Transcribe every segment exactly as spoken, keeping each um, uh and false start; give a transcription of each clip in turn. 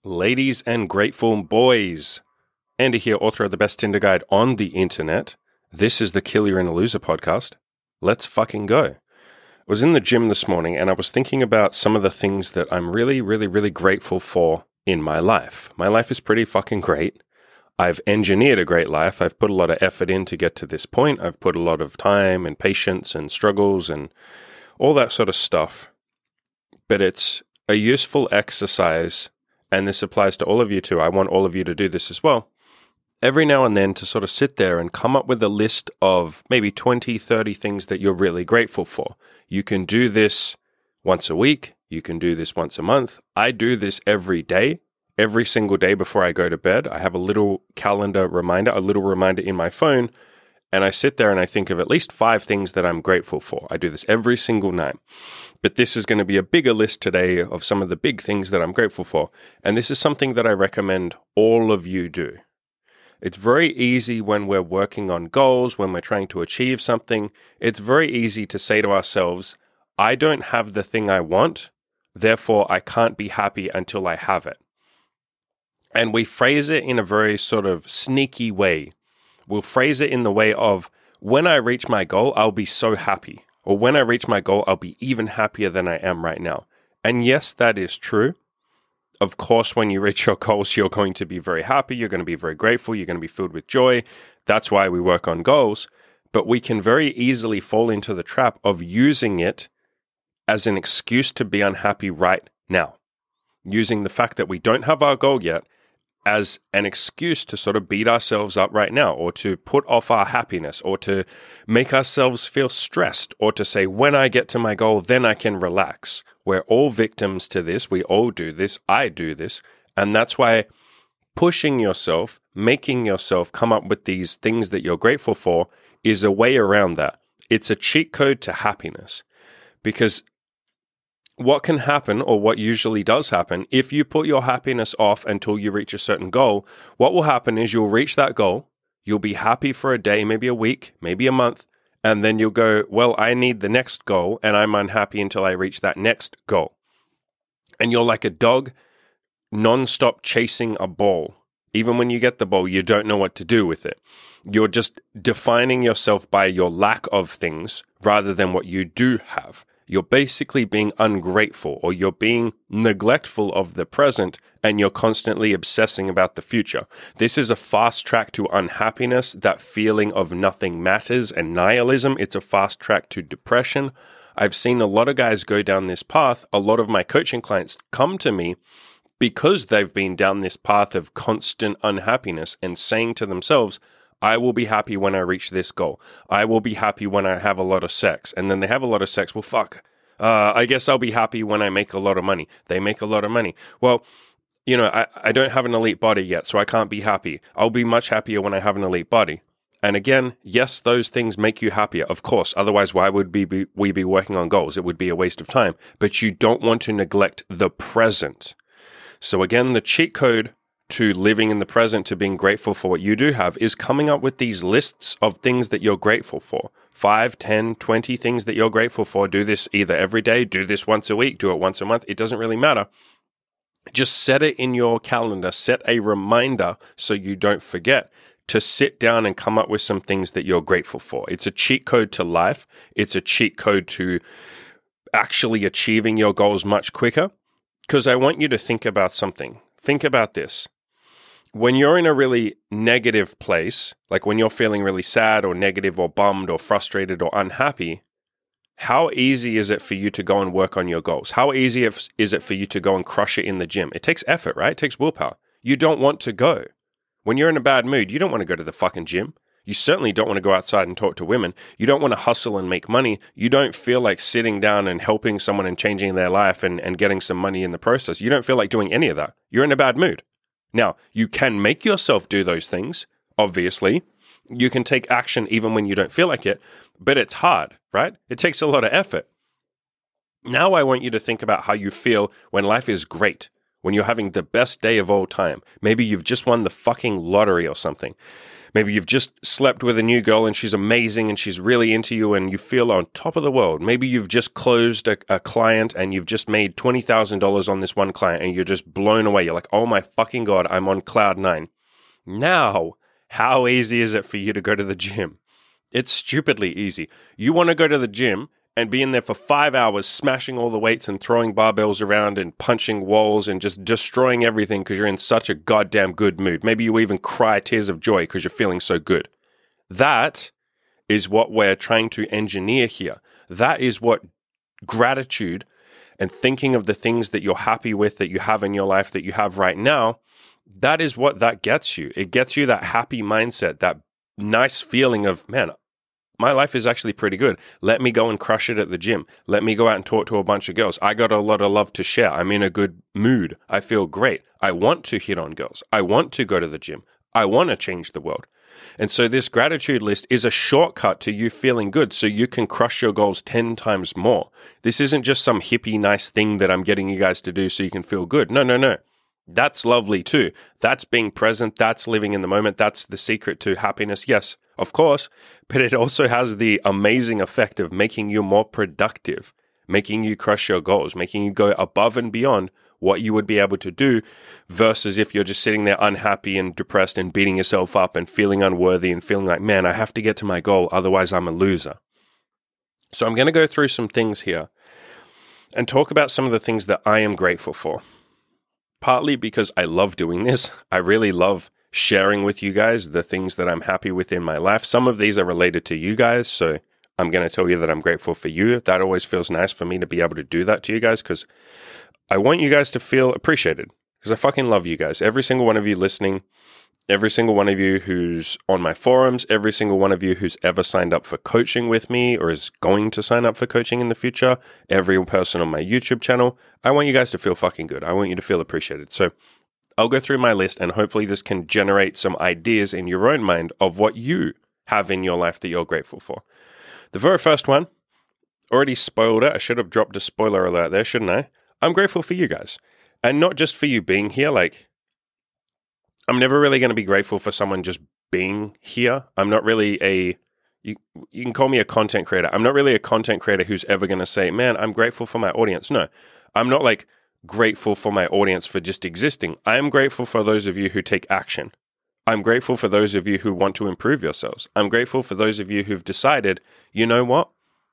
Ladies and grateful boys, Andy here, author of the best Tinder guide on the internet. This is the Kill You're in a Loser podcast. Let's fucking go. I was in the gym this morning and I was thinking about some of the things that I'm really, really, really grateful for in my life. My life is pretty fucking great. I've engineered a great life. I've put a lot of effort in to get to this point. I've put a lot of time and patience and struggles and all that sort of stuff. But it's a useful exercise, and this applies to all of you too. I want all of you to do this as well. Every now and then to sort of sit there and come up with a list of maybe twenty, thirty things that you're really grateful for. You can do this once a week. You can do this once a month. I do this every day, every single day before I go to bed. I have a little calendar reminder, a little reminder in my phone, and I sit there and I think of at least five things that I'm grateful for. I do this every single night. But this is going to be a bigger list today of some of the big things that I'm grateful for. And this is something that I recommend all of you do. It's very easy when we're working on goals, when we're trying to achieve something. It's very easy to say to ourselves, I don't have the thing I want, therefore I can't be happy until I have it. And we phrase it in a very sort of sneaky way. We'll phrase it in the way of, when I reach my goal, I'll be so happy. Or when I reach my goal, I'll be even happier than I am right now. And yes, that is true. Of course, when you reach your goals, you're going to be very happy. You're going to be very grateful. You're going to be filled with joy. That's why we work on goals. But we can very easily fall into the trap of using it as an excuse to be unhappy right now. Using the fact that we don't have our goal yet as an excuse to sort of beat ourselves up right now, or to put off our happiness, or to make ourselves feel stressed, or to say, when I get to my goal, then I can relax. We're all victims to this. We all do this. I do this. And that's why pushing yourself, making yourself come up with these things that you're grateful for is a way around that. It's a cheat code to happiness. Because what can happen, or what usually does happen, if you put your happiness off until you reach a certain goal, what will happen is you'll reach that goal, you'll be happy for a day, maybe a week, maybe a month, and then you'll go, well, I need the next goal, and I'm unhappy until I reach that next goal. And you're like a dog non-stop chasing a ball. Even when you get the ball, you don't know what to do with it. You're just defining yourself by your lack of things rather than what you do have. You're basically being ungrateful, or you're being neglectful of the present, and you're constantly obsessing about the future. This is a fast track to unhappiness, that feeling of nothing matters and nihilism. It's a fast track to depression. I've seen a lot of guys go down this path. A lot of my coaching clients come to me because they've been down this path of constant unhappiness and saying to themselves, I will be happy when I reach this goal. I will be happy when I have a lot of sex. And then they have a lot of sex. Well, fuck. Uh, I guess I'll be happy when I make a lot of money. They make a lot of money. Well, you know, I, I don't have an elite body yet, so I can't be happy. I'll be much happier when I have an elite body. And again, yes, those things make you happier, of course. Otherwise, why would we be, we be working on goals? It would be a waste of time. But you don't want to neglect the present. So again, the cheat code to living in the present, to being grateful for what you do have, is coming up with these lists of things that you're grateful for. Five, ten, twenty things that you're grateful for. Do this either every day, do this once a week, do it once a month. It doesn't really matter. Just set it in your calendar. Set a reminder so you don't forget to sit down and come up with some things that you're grateful for. It's a cheat code to life. It's a cheat code to actually achieving your goals much quicker. Because I want you to think about something. Think about this. When you're in a really negative place, like when you're feeling really sad or negative or bummed or frustrated or unhappy, how easy is it for you to go and work on your goals? How easy is it for you to go and crush it in the gym? It takes effort, right? It takes willpower. You don't want to go. When you're in a bad mood, you don't want to go to the fucking gym. You certainly don't want to go outside and talk to women. You don't want to hustle and make money. You don't feel like sitting down and helping someone and changing their life and, and getting some money in the process. You don't feel like doing any of that. You're in a bad mood. Now, you can make yourself do those things, obviously. You can take action even when you don't feel like it, but it's hard, right? It takes a lot of effort. Now I want you to think about how you feel when life is great, when you're having the best day of all time. Maybe you've just won the fucking lottery or something. Maybe you've just slept with a new girl and she's amazing and she's really into you and you feel on top of the world. Maybe you've just closed a, a client and you've just made twenty thousand dollars on this one client and you're just blown away. You're like, oh my fucking God, I'm on cloud nine. Now, how easy is it for you to go to the gym? It's stupidly easy. You want to go to the gym and be in there for five hours smashing all the weights and throwing barbells around and punching walls and just destroying everything because you're in such a goddamn good mood. Maybe you even cry tears of joy because you're feeling so good. That is what we're trying to engineer here. That is what gratitude and thinking of the things that you're happy with, that you have in your life, that you have right now, that is what that gets you. It gets you that happy mindset, that nice feeling of, man, my life is actually pretty good. Let me go and crush it at the gym. Let me go out and talk to a bunch of girls. I got a lot of love to share. I'm in a good mood. I feel great. I want to hit on girls. I want to go to the gym. I want to change the world. And so this gratitude list is a shortcut to you feeling good so you can crush your goals ten times more. This isn't just some hippie nice thing that I'm getting you guys to do so you can feel good. No, no, no. That's lovely too. That's being present. That's living in the moment. That's the secret to happiness. Yes, of course, but it also has the amazing effect of making you more productive, making you crush your goals, making you go above and beyond what you would be able to do versus if you're just sitting there unhappy and depressed and beating yourself up and feeling unworthy and feeling like, man, I have to get to my goal, otherwise I'm a loser. So I'm going to go through some things here and talk about some of the things that I am grateful for. Partly because I love doing this. I really love sharing with you guys the things that I'm happy with in my life. Some of these are related to you guys, so I'm going to tell you that I'm grateful for you. That always feels nice for me to be able to do that to you guys because I want you guys to feel appreciated because I fucking love you guys. Every single one of you listening, every single one of you who's on my forums, every single one of you who's ever signed up for coaching with me or is going to sign up for coaching in the future, every person on my YouTube channel, I want you guys to feel fucking good. I want you to feel appreciated. So I'll go through my list and hopefully this can generate some ideas in your own mind of what you have in your life that you're grateful for. The very first one, already spoiled it. I should have dropped a spoiler alert there, shouldn't I? I'm grateful for you guys. And not just for you being here, like, I'm never really going to be grateful for someone just being here. I'm not really a, you, you can call me a content creator. I'm not really a content creator who's ever going to say, man, I'm grateful for my audience. No, I'm not like grateful for my audience for just existing. I am grateful for those of you who take action. I'm grateful for those of you who want to improve yourselves. I'm grateful for those of you who've decided, you know what?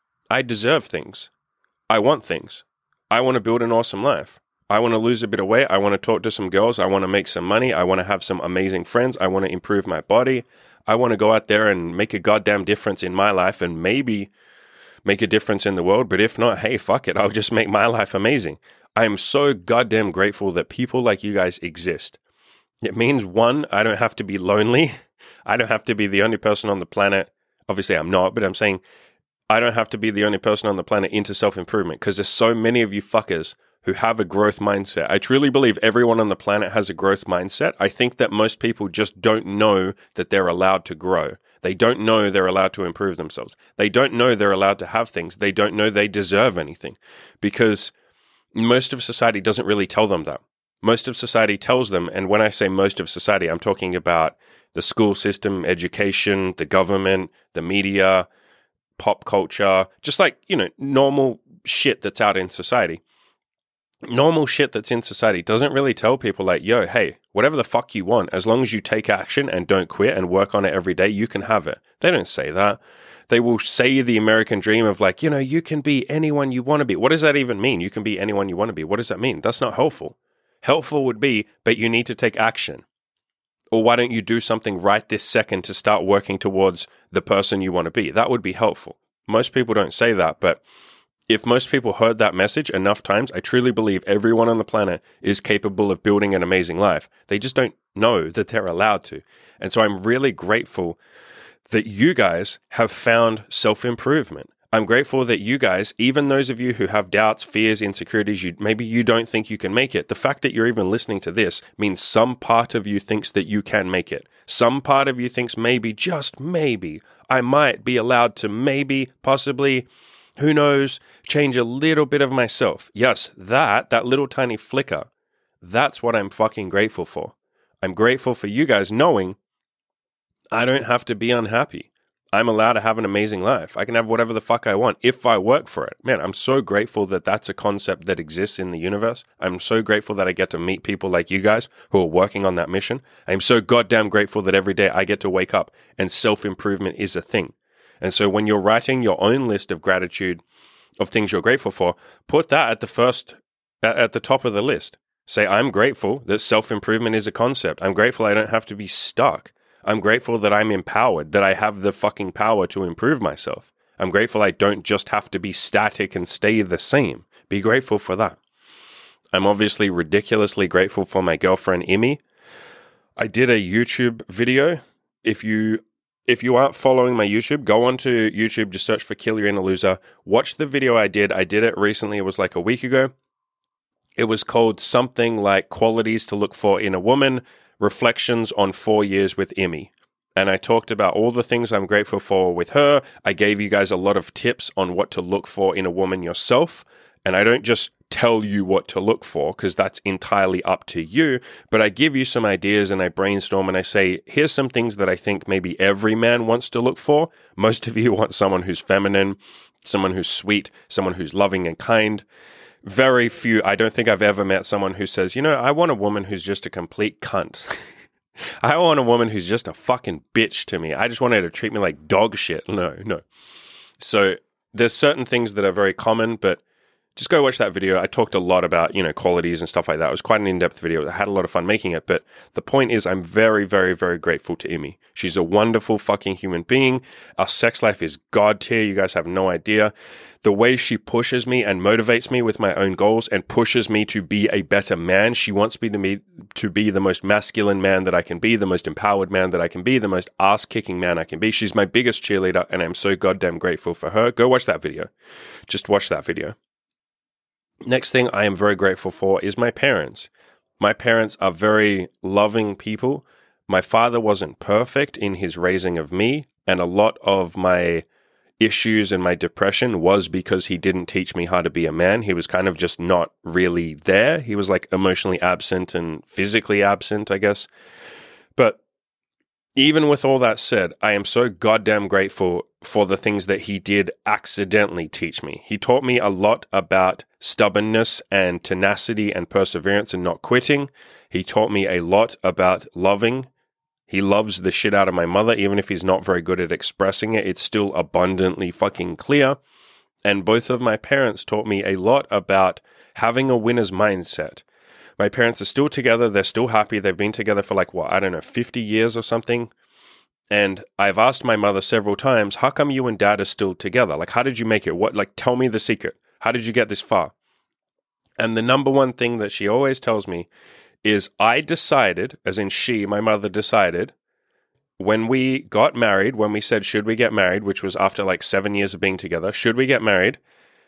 I deserve things. I want things. I want to build an awesome life. I want to lose a bit of weight. I want to talk to some girls. I want to make some money. I want to have some amazing friends. I want to improve my body. I want to go out there and make a goddamn difference in my life and maybe make a difference in the world. But if not, hey, fuck it. I'll just make my life amazing. I am so goddamn grateful that people like you guys exist. It means, one, I don't have to be lonely. I don't have to be the only person on the planet. Obviously, I'm not, but I'm saying I don't have to be the only person on the planet into self-improvement because there's so many of you fuckers who have a growth mindset. I truly believe everyone on the planet has a growth mindset. I think that most people just don't know that they're allowed to grow. They don't know they're allowed to improve themselves. They don't know they're allowed to have things. They don't know they deserve anything because most of society doesn't really tell them that. Most of society tells them, and when I say most of society, I'm talking about the school system, education, the government, the media, pop culture, just like, you know, normal shit that's out in society. Normal shit that's in society doesn't really tell people like, yo, hey, whatever the fuck you want, as long as you take action and don't quit and work on it every day, you can have it. They don't say that. They will say the American dream of like, you know, you can be anyone you want to be. What does that even mean? You can be anyone you want to be. What does that mean? That's not helpful. Helpful would be, but you need to take action. Or why don't you do something right this second to start working towards the person you want to be? That would be helpful. Most people don't say that, but if most people heard that message enough times, I truly believe everyone on the planet is capable of building an amazing life. They just don't know that they're allowed to. And so I'm really grateful that you guys have found self-improvement. I'm grateful that you guys, even those of you who have doubts, fears, insecurities, you, maybe you don't think you can make it, the fact that you're even listening to this means some part of you thinks that you can make it. Some part of you thinks maybe, just maybe, I might be allowed to maybe, possibly, who knows, change a little bit of myself. Yes, that, that little tiny flicker That's what I'm fucking grateful for. I'm grateful for you guys knowing I don't have to be unhappy. I'm allowed to have an amazing life. I can have whatever the fuck I want if I work for it. Man, I'm so grateful that that's a concept that exists in the universe. I'm so grateful that I get to meet people like you guys who are working on that mission. I'm so goddamn grateful that every day I get to wake up and self-improvement is a thing. And so when you're writing your own list of gratitude, of things you're grateful for, put that at the first, at the top of the list. Say, I'm grateful that self-improvement is a concept. I'm grateful I don't have to be stuck. I'm grateful that I'm empowered, that I have the fucking power to improve myself. I'm grateful I don't just have to be static and stay the same. Be grateful for that. I'm obviously ridiculously grateful for my girlfriend, Imi. I did a YouTube video. If you if you aren't following my YouTube, go onto YouTube, just search for Kilian Aluza. Watch the video I did. I did it recently. It was like a week ago. It was called something like Qualities to Look For in a Woman, Reflections on Four Years with Imi. And I talked about all the things I'm grateful for with her. I gave you guys a lot of tips on what to look for in a woman yourself. And I don't just tell you what to look for because that's entirely up to you. But I give you some ideas and I brainstorm and I say, here's some things that I think maybe every man wants to look for. Most of you want someone who's feminine, someone who's sweet, someone who's loving and kind. Very few, I don't think I've ever met someone who says, you know, I want a woman who's just a complete cunt. I want a woman who's just a fucking bitch to me. I just want her to treat me like dog shit. No, no. So there's certain things that are very common, but just go watch that video. I talked a lot about, you know, qualities and stuff like that. It was quite an in-depth video. I had a lot of fun making it, but the point is I'm very, very, very grateful to Imi. She's a wonderful fucking human being. Our sex life is god tier. You guys have no idea. The way she pushes me and motivates me with my own goals and pushes me to be a better man. She wants me to be, to be the most masculine man that I can be, the most empowered man that I can be, the most ass-kicking man I can be. She's my biggest cheerleader, and I'm so goddamn grateful for her. Go watch that video. Just watch that video. Next thing I am very grateful for is my parents. My parents are very loving people. My father wasn't perfect in his raising of me, and a lot of my issues and my depression was because he didn't teach me how to be a man. He was kind of just not really there. He was like emotionally absent and physically absent, I guess. But even with all that said, I am so goddamn grateful for the things that he did accidentally teach me. He taught me a lot about stubbornness and tenacity and perseverance and not quitting. He taught me a lot about loving. He loves the shit out of my mother, even if he's not very good at expressing it. It's still abundantly fucking clear. And both of my parents taught me a lot about having a winner's mindset. My parents are still together. They're still happy. They've been together for like, what, I don't know, fifty years or something. And I've asked my mother several times, how come you and dad are still together? Like, how did you make it? What, like, tell me the secret. How did you get this far? And the number one thing that she always tells me is I decided, as in she, my mother decided, when we got married, when we said, should we get married, which was after like seven years of being together, should we get married?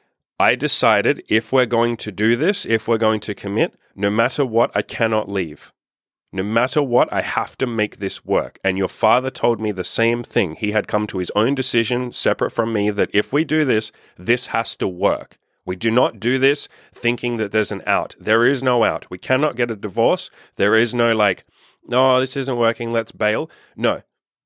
I decided if we're going to do this, if we're going to commit, no matter what, I cannot leave. No matter what, I have to make this work. And your father told me the same thing. He had come to his own decision, separate from me, that if we do this, this has to work. We do not do this thinking that there's an out. There is no out. We cannot get a divorce. There is no like, no, this isn't working, let's bail. No,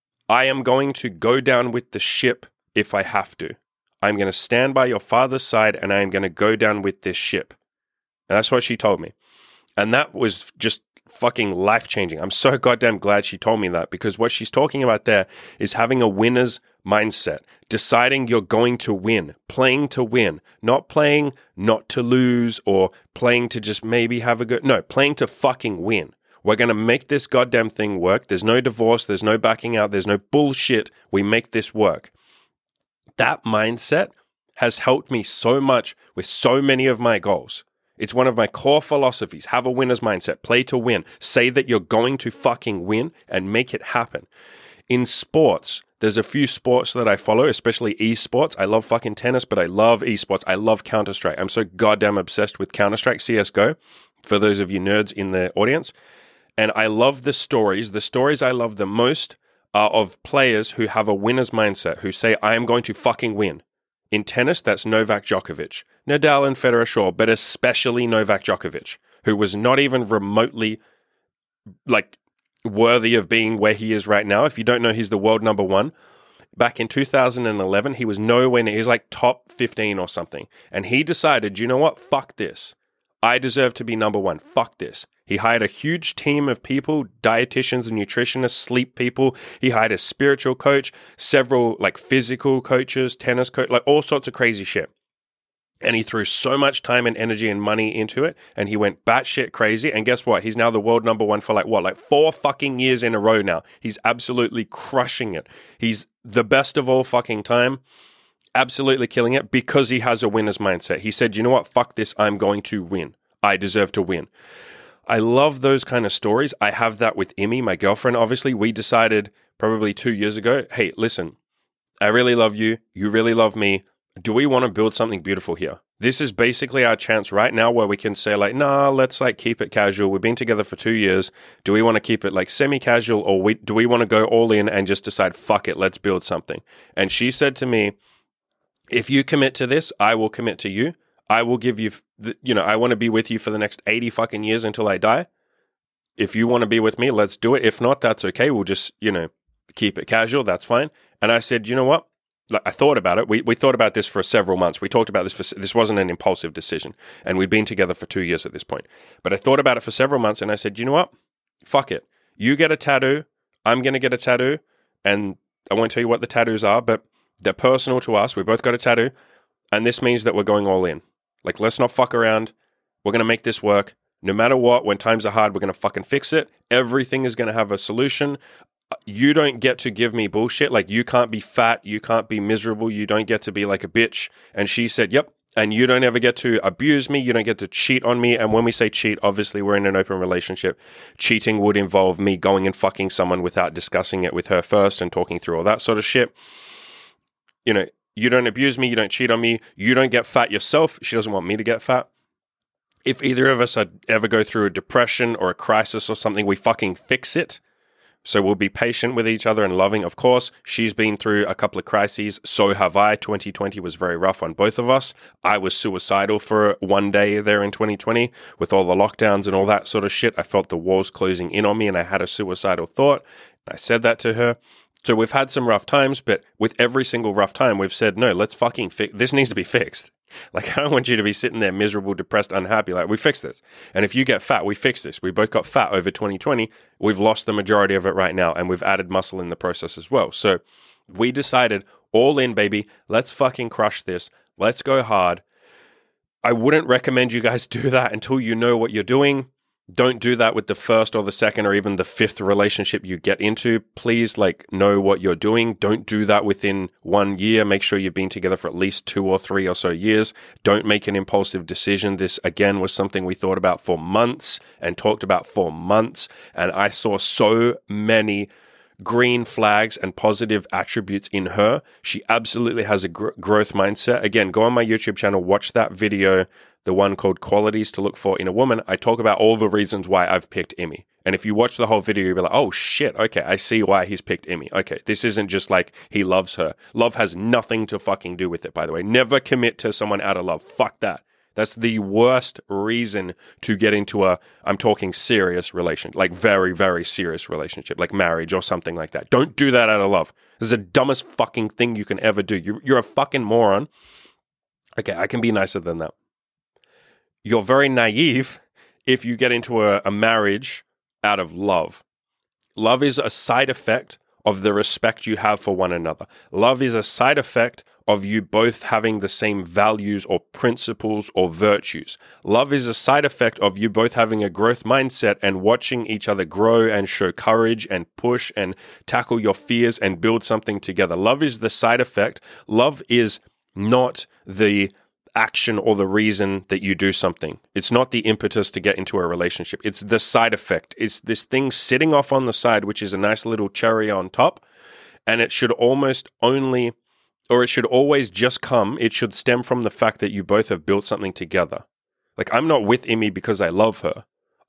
I am going to go down with the ship if I have to. I'm going to stand by your father's side and I am going to go down with this ship. And that's what she told me. And that was just fucking life-changing. I'm so goddamn glad she told me that, because what she's talking about there is having a winner's mindset, deciding you're going to win, playing to win, not playing not to lose or playing to just maybe have a good, no, playing to fucking win. We're going to make this goddamn thing work. There's no divorce. There's no backing out. There's no bullshit. We make this work. That mindset has helped me so much with so many of my goals. It's one of my core philosophies. Have a winner's mindset. Play to win. Say that you're going to fucking win and make it happen. In sports, there's a few sports that I follow, especially esports. I love fucking tennis, but I love esports. I love Counter-Strike. I'm so goddamn obsessed with Counter-Strike, C S G O, for those of you nerds in the audience. And I love the stories. The stories I love the most are of players who have a winner's mindset, who say, I am going to fucking win. In tennis, that's Novak Djokovic. Nadal and Federer, sure, but especially Novak Djokovic, who was not even remotely like worthy of being where he is right now. If you don't know, he's the world number one. Back in two thousand eleven, he was nowhere near, he was like top fifteen or something. And he decided, you know what? Fuck this. I deserve to be number one. Fuck this. He hired a huge team of people, dietitians, nutritionists, sleep people. He hired a spiritual coach, several like physical coaches, tennis coach, like all sorts of crazy shit. And he threw so much time and energy and money into it, and he went batshit crazy. And guess what? He's now the world number one for like what, like four fucking years in a row now. He's absolutely crushing it. He's the best of all fucking time, absolutely killing it because he has a winner's mindset. He said, you know what? Fuck this. I'm going to win. I deserve to win. I love those kind of stories. I have that with Imi, my girlfriend. Obviously, we decided probably two years ago, hey, listen, I really love you. You really love me. Do we want to build something beautiful here? This is basically our chance right now where we can say like, nah, let's like keep it casual. We've been together for two years. Do we want to keep it like semi-casual, or we, do we want to go all in and just decide, fuck it, let's build something? And she said to me, if you commit to this, I will commit to you. I will give you, the, you know, I want to be with you for the next eighty fucking years until I die. If you want to be with me, let's do it. If not, that's okay. We'll just, you know, keep it casual. That's fine. And I said, you know what? Like, I thought about it. We we thought about this for several months. We talked about this for, this wasn't an impulsive decision. And we'd been together for two years at this point. But I thought about it for several months and I said, you know what? Fuck it. You get a tattoo. I'm going to get a tattoo. And I won't tell you what the tattoos are, but they're personal to us. We both got a tattoo. And this means that we're going all in. Like, let's not fuck around. We're going to make this work. No matter what, when times are hard, we're going to fucking fix it. Everything is going to have a solution. You don't get to give me bullshit. Like, you can't be fat. You can't be miserable. You don't get to be like a bitch. And she said, yep. And you don't ever get to abuse me. You don't get to cheat on me. And when we say cheat, obviously we're in an open relationship. Cheating would involve me going and fucking someone without discussing it with her first and talking through all that sort of shit. You know, you don't abuse me. You don't cheat on me. You don't get fat yourself. She doesn't want me to get fat. If either of us ever go through a depression or a crisis or something, we fucking fix it. So we'll be patient with each other and loving. Of course, she's been through a couple of crises. So have I. twenty twenty was very rough on both of us. I was suicidal for one day there in twenty twenty with all the lockdowns and all that sort of shit. I felt the walls closing in on me and I had a suicidal thought. I said that to her. So we've had some rough times, but with every single rough time, we've said, no, let's fucking fix, this needs to be fixed. Like, I don't want you to be sitting there miserable, depressed, unhappy. Like, we fix this. And if you get fat, we fix this. We both got fat over twenty twenty. We've lost the majority of it right now, and we've added muscle in the process as well. So we decided, all in, baby, let's fucking crush this. Let's go hard. I wouldn't recommend you guys do that until you know what you're doing. Don't do that with the first or the second or even the fifth relationship you get into. Please, like, know what you're doing. Don't do that within one year. Make sure you've been together for at least two or three or so years. Don't make an impulsive decision. This, again, was something we thought about for months and talked about for months. And I saw so many green flags and positive attributes in her. She absolutely has a gr- growth mindset. Again, go on my YouTube channel, watch that video, the one called Qualities to Look For in a Woman. I talk about all the reasons why I've picked Imi. And if you watch the whole video, you'll be like, oh shit, okay, I see why he's picked Imi. Okay, this isn't just like he loves her. Love has nothing to fucking do with it, by the way. Never commit to someone out of love. Fuck that. That's the worst reason to get into a, I'm talking serious relationship, like very, very serious relationship, like marriage or something like that. Don't do that out of love. This is the dumbest fucking thing you can ever do. You're, you're a fucking moron. Okay, I can be nicer than that. You're very naive if you get into a, a marriage out of love. Love is a side effect of the respect you have for one another. Love is a side effect of you both having the same values or principles or virtues. Love is a side effect of you both having a growth mindset and watching each other grow and show courage and push and tackle your fears and build something together. Love is the side effect. Love is not the action or the reason that you do something. It's not the impetus to get into a relationship. It's the side effect. It's this thing sitting off on the side, which is a nice little cherry on top. And it should almost only, or it should always just come, it should stem from the fact that you both have built something together. Like, I'm not with Imi because I love her.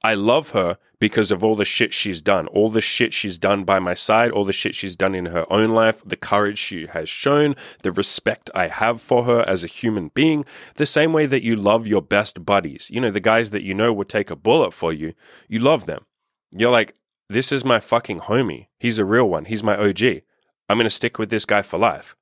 I love her because of all the shit she's done, all the shit she's done by my side, all the shit she's done in her own life, the courage she has shown, the respect I have for her as a human being, the same way that you love your best buddies. You know, the guys that you know would take a bullet for you, you love them. You're like, this is my fucking homie. He's a real one. He's my O G. I'm going to stick with this guy for life.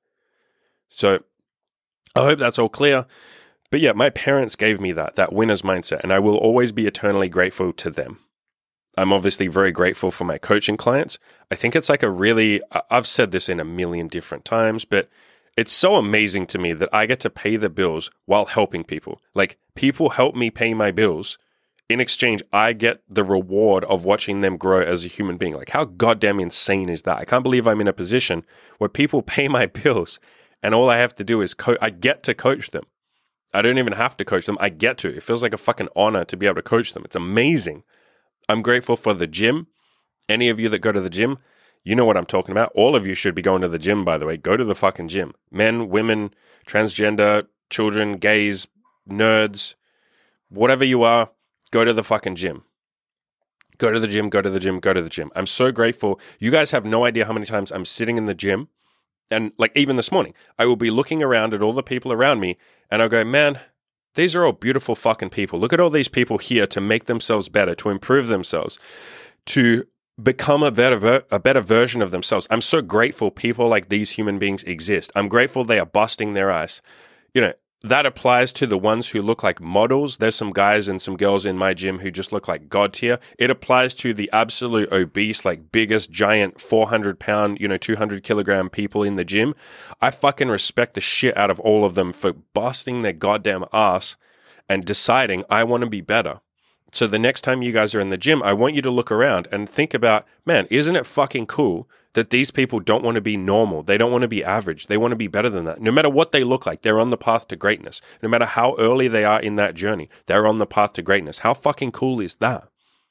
So I hope that's all clear. But yeah, my parents gave me that, that winner's mindset, and I will always be eternally grateful to them. I'm obviously very grateful for my coaching clients. I think it's like a really, I've said this in a million different times, but it's so amazing to me that I get to pay the bills while helping people. Like, people help me pay my bills. In exchange, I get the reward of watching them grow as a human being. Like, how goddamn insane is that? I can't believe I'm in a position where people pay my bills and all I have to do is coach. I get to coach them. I don't even have to coach them. I get to. It feels like a fucking honor to be able to coach them. It's amazing. I'm grateful for the gym. Any of you that go to the gym, you know what I'm talking about. All of you should be going to the gym, by the way. Go to the fucking gym. Men, women, transgender, children, gays, nerds, whatever you are, go to the fucking gym. Go to the gym, go to the gym, go to the gym. I'm so grateful. You guys have no idea how many times I'm sitting in the gym. And like even this morning, I will be looking around at all the people around me and I'll go, man, these are all beautiful fucking people. Look at all these people here to make themselves better, to improve themselves, to become a better ver- a better version of themselves. I'm so grateful people like these human beings exist. I'm grateful they are busting their ass. You know, that applies to the ones who look like models. There's some guys and some girls in my gym who just look like God tier. It applies to the absolute obese, like biggest, giant, four hundred pound, you know, two hundred kilogram people in the gym. I fucking respect the shit out of all of them for busting their goddamn ass and deciding I want to be better. So the next time you guys are in the gym, I want you to look around and think about, man, isn't it fucking cool that these people don't want to be normal? They don't want to be average. They want to be better than that. No matter what they look like, they're on the path to greatness. No matter how early they are in that journey, they're on the path to greatness. How fucking cool is that?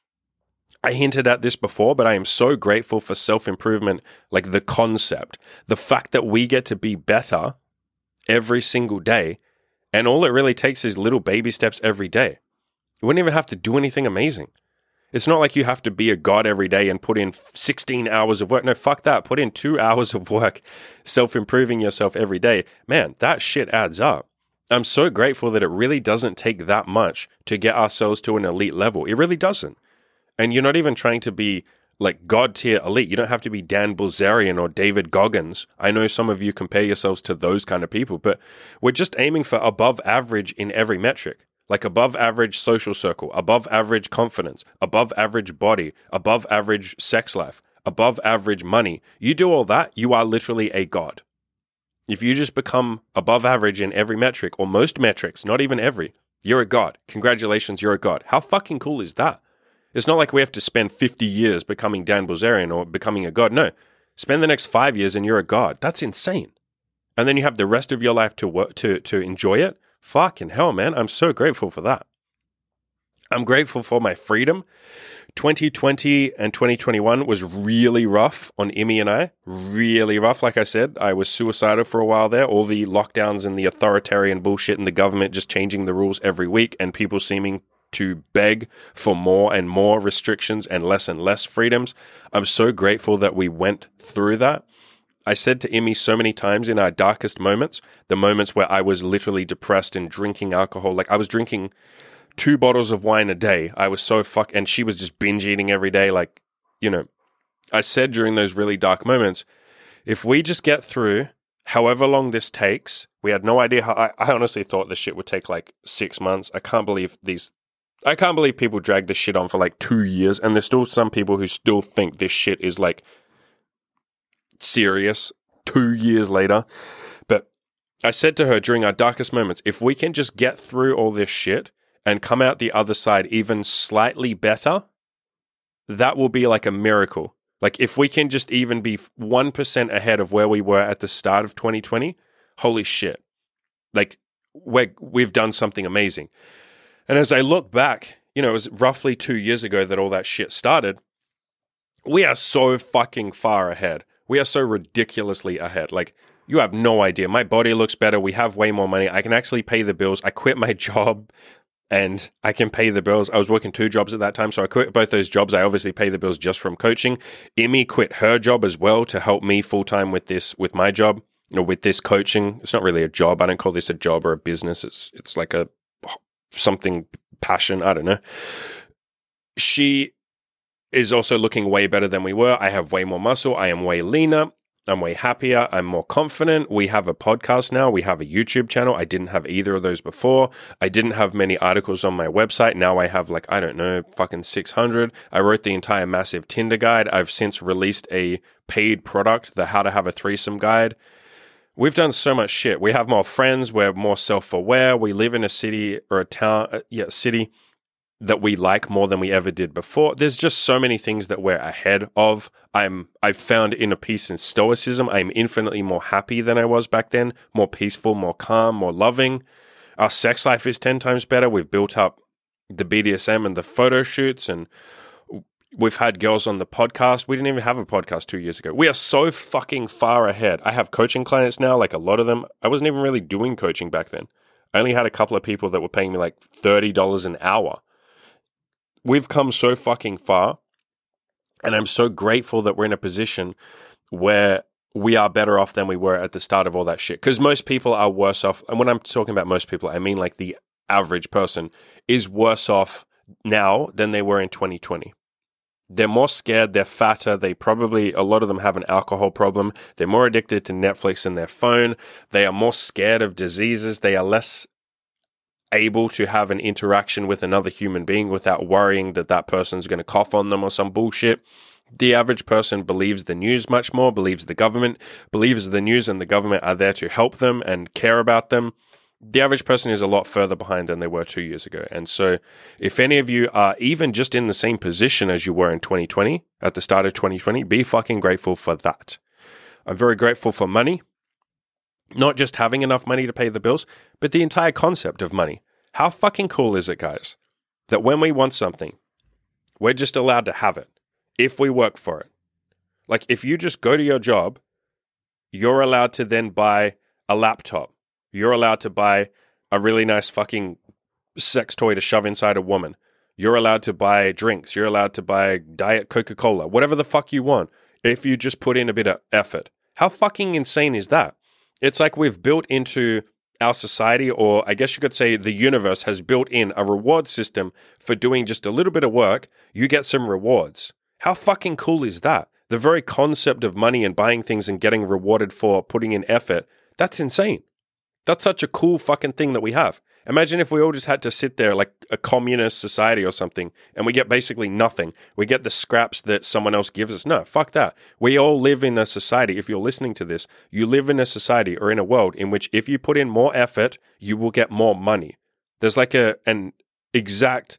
I hinted at this before, but I am so grateful for self-improvement, like the concept, the fact that we get to be better every single day, and all it really takes is little baby steps every day. You wouldn't even have to do anything amazing. It's not like you have to be a god every day and put in sixteen hours of work. No, fuck that. Put in two hours of work, self-improving yourself every day. Man, that shit adds up. I'm so grateful that it really doesn't take that much to get ourselves to an elite level. It really doesn't. And you're not even trying to be like god tier elite. You don't have to be Dan Bilzerian or David Goggins. I know some of you compare yourselves to those kind of people, but we're just aiming for above average in every metric. Like above average social circle, above average confidence, above average body, above average sex life, above average money. You do all that, you are literally a god. If you just become above average in every metric, or most metrics, not even every, you're a god. Congratulations, you're a god. How fucking cool is that? It's not like we have to spend fifty years becoming Dan Bilzerian or becoming a god. No, spend the next five years and you're a god. That's insane. And then you have the rest of your life to work, to, to enjoy it. Fucking hell, man. I'm so grateful for that. I'm grateful for my freedom. twenty twenty and twenty twenty-one was really rough on Emmy and I. Really rough. Like I said, I was suicidal for a while there. All the lockdowns and the authoritarian bullshit and the government just changing the rules every week and people seeming to beg for more and more restrictions and less and less freedoms. I'm so grateful that we went through that. I said to Emmy so many times in our darkest moments, the moments where I was literally depressed and drinking alcohol, like I was drinking two bottles of wine a day. I was so fuck, and she was just binge eating every day. Like, you know, I said during those really dark moments, if we just get through however long this takes, we had no idea how, I, I honestly thought this shit would take like six months. I can't believe these, I can't believe people drag this shit on for like two years. And there's still some people who still think this shit is like serious two years later. But I said to her during our darkest moments, if we can just get through all this shit and come out the other side even slightly better, that will be like a miracle. Like if we can just even be one percent ahead of where we were at the start of twenty twenty, holy shit. Like we're, we've done something amazing. And as I look back, you know, it was roughly two years ago that all that shit started. We are so fucking far ahead. We are so ridiculously ahead. Like, you have no idea. My body looks better. We have way more money. I can actually pay the bills. I quit my job and I can pay the bills. I was working two jobs at that time, so I quit both those jobs. I obviously pay the bills just from coaching. Emmy quit her job as well to help me full-time with this, with my job, or with this coaching. It's not really a job. I don't call this a job or a business. It's it's like a something passion. I don't know. She is also looking way better than we were. I have way more muscle. I am way leaner. I'm way happier. I'm more confident. We have a podcast now. We have a YouTube channel. I didn't have either of those before. I didn't have many articles on my website. Now I have like, I don't know, fucking six hundred. I wrote the entire massive Tinder guide. I've since released a paid product, the How to Have a Threesome guide. We've done so much shit. We have more friends. We're more self-aware. We live in a city or a town, uh, yeah, city that we like more than we ever did before. There's just so many things that we're ahead of. I'm, I've found inner peace and stoicism. I'm infinitely more happy than I was back then, more peaceful, more calm, more loving. Our sex life is ten times better. We've built up the B D S M and the photo shoots, and we've had girls on the podcast. We didn't even have a podcast two years ago. We are so fucking far ahead. I have coaching clients now, like a lot of them. I wasn't even really doing coaching back then. I only had a couple of people that were paying me like thirty dollars an hour. We've come so fucking far, and I'm so grateful that we're in a position where we are better off than we were at the start of all that shit. Because most people are worse off, and when I'm talking about most people, I mean like the average person is worse off now than they were in twenty twenty. They're more scared, they're fatter, they probably, a lot of them have an alcohol problem, they're more addicted to Netflix and their phone, they are more scared of diseases, they are less able to have an interaction with another human being without worrying that that person's going to cough on them or some bullshit. The average person believes the news much more, believes the government, believes the news and the government are there to help them and care about them. The average person is a lot further behind than they were two years ago. And so if any of you are even just in the same position as you were in twenty twenty, at the start of twenty twenty, be fucking grateful for that. I'm very grateful for money. Not just having enough money to pay the bills, but the entire concept of money. How fucking cool is it, guys, that when we want something, we're just allowed to have it if we work for it? Like, if you just go to your job, you're allowed to then buy a laptop. You're allowed to buy a really nice fucking sex toy to shove inside a woman. You're allowed to buy drinks. You're allowed to buy Diet Coca-Cola, whatever the fuck you want, if you just put in a bit of effort. How fucking insane is that? It's like we've built into our society, or I guess you could say the universe has built in a reward system for doing just a little bit of work. You get some rewards. How fucking cool is that? The very concept of money and buying things and getting rewarded for putting in effort, that's insane. That's such a cool fucking thing that we have. Imagine if we all just had to sit there like a communist society or something, and we get basically nothing. We get the scraps that someone else gives us. No, fuck that. We all live in a society. If you're listening to this, you live in a society or in a world in which if you put in more effort, you will get more money. There's like a an exact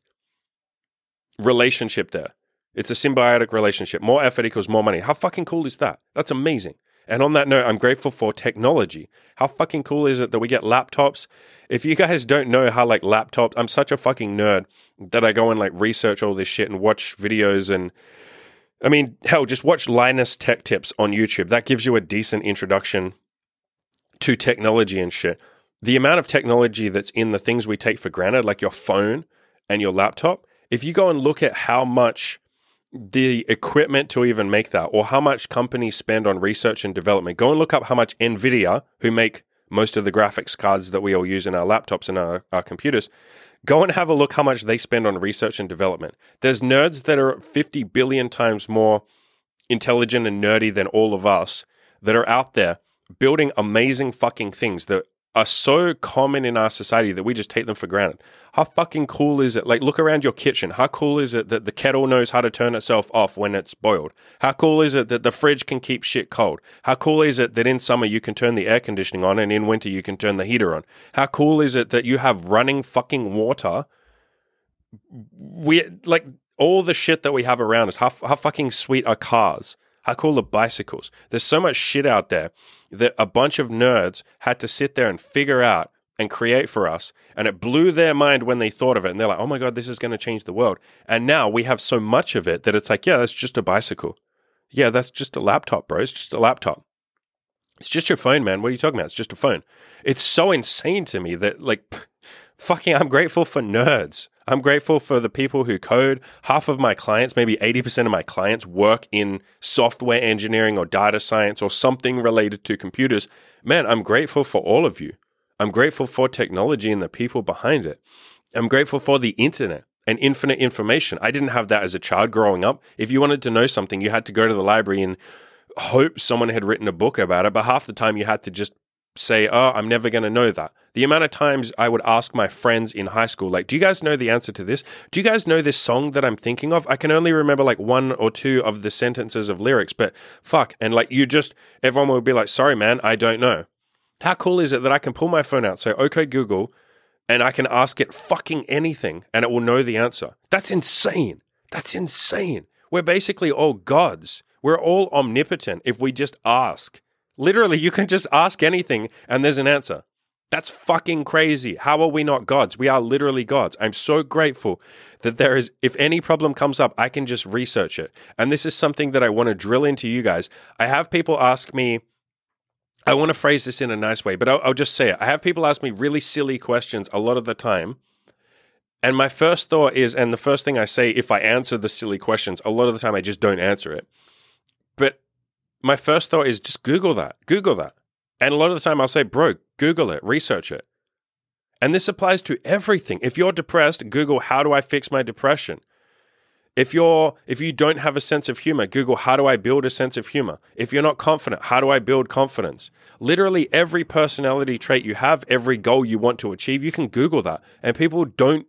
relationship there. It's a symbiotic relationship. More effort equals more money. How fucking cool is that? That's amazing. And on that note, I'm grateful for technology. How fucking cool is it that we get laptops? If you guys don't know how like laptops, I'm such a fucking nerd that I go and like research all this shit and watch videos and I mean, hell, just watch Linus Tech Tips on YouTube. That gives you a decent introduction to technology and shit. The amount of technology that's in the things we take for granted, like your phone and your laptop, if you go and look at how much the equipment to even make that, or how much companies spend on research and development. Go and look up how much NVIDIA, who make most of the graphics cards that we all use in our laptops and our, our computers, go and have a look how much they spend on research and development. There's nerds that are fifty billion times more intelligent and nerdy than all of us that are out there building amazing fucking things that are so common in our society that we just take them for granted. How fucking cool is it? Like, look around your kitchen. How cool is it that the kettle knows how to turn itself off when it's boiled? How cool is it that the fridge can keep shit cold? How cool is it that in summer you can turn the air conditioning on and in winter you can turn the heater on? How cool is it that you have running fucking water? We, like, all the shit that we have around us. How, how fucking sweet are cars? How cool are bicycles? There's so much shit out there that a bunch of nerds had to sit there and figure out and create for us. And it blew their mind when they thought of it. And they're like, oh my God, this is going to change the world. And now we have so much of it that it's like, yeah, that's just a bicycle. Yeah, that's just a laptop, bro. It's just a laptop. It's just your phone, man. What are you talking about? It's just a phone. It's so insane to me that, like, Fucking, I'm grateful for nerds. I'm grateful for the people who code. Half of my clients, maybe eighty percent of my clients, work in software engineering or data science or something related to computers. Man, I'm grateful for all of you. I'm grateful for technology and the people behind it. I'm grateful for the internet and infinite information. I didn't have that as a child growing up. If you wanted to know something, you had to go to the library and hope someone had written a book about it. But half the time you had to just say, oh, I'm never going to know that. The amount of times I would ask my friends in high school, like, do you guys know the answer to this? Do you guys know this song that I'm thinking of? I can only remember like one or two of the sentences of lyrics, but fuck. And like, you just, everyone would be like, sorry, man, I don't know. How cool is it that I can pull my phone out, say, okay, Google, and I can ask it fucking anything and it will know the answer? That's insane. That's insane. We're basically all gods. We're all omnipotent if we just ask. Literally, you can just ask anything and there's an answer. That's fucking crazy. How are we not gods? We are literally gods. I'm so grateful that there is, if any problem comes up, I can just research it. And this is something that I want to drill into you guys. I have people ask me, I want to phrase this in a nice way, but I'll, I'll just say it. I have people ask me really silly questions a lot of the time. And my first thought is, and the first thing I say if I answer the silly questions, a lot of the time I just don't answer it. But my first thought is just Google that, Google that. And a lot of the time I'll say, bro, Google it, research it. And this applies to everything. If you're depressed, Google, how do I fix my depression? If you're, if you don't have a sense of humor, Google, how do I build a sense of humor? If you're not confident, how do I build confidence? Literally every personality trait you have, every goal you want to achieve, you can Google that. And people don't